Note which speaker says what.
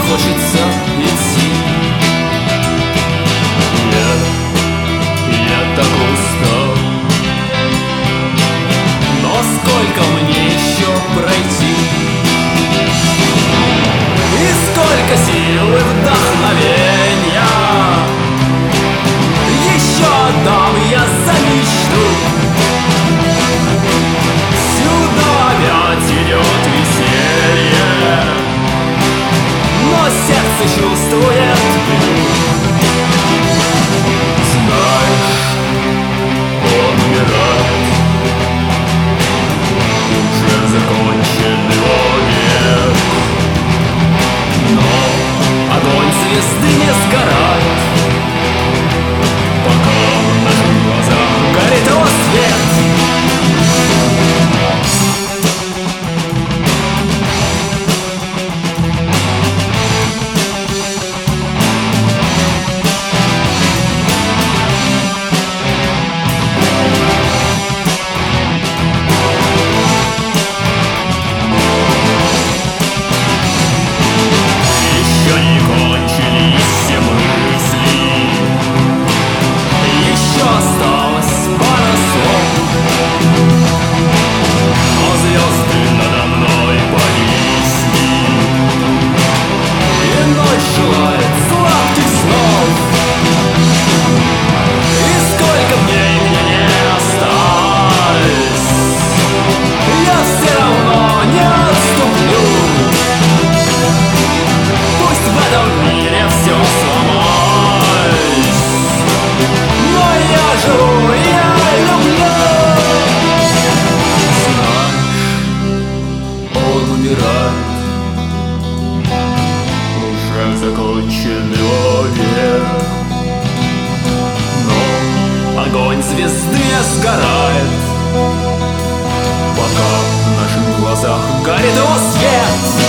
Speaker 1: хочется идти. Я так устал, но сколько мне еще пройти? И сколько сил и вдохновения еще отдам я за мечту. Сюда опять идет веселье, но сердце чувствует беду. Знаешь, он умирает, уже закончен его век, но огонь звезды не сгорает, пока в наших глазах горит его свет. Уже закончен его век, но огонь звезды не сгорает, пока в наших глазах горит его свет.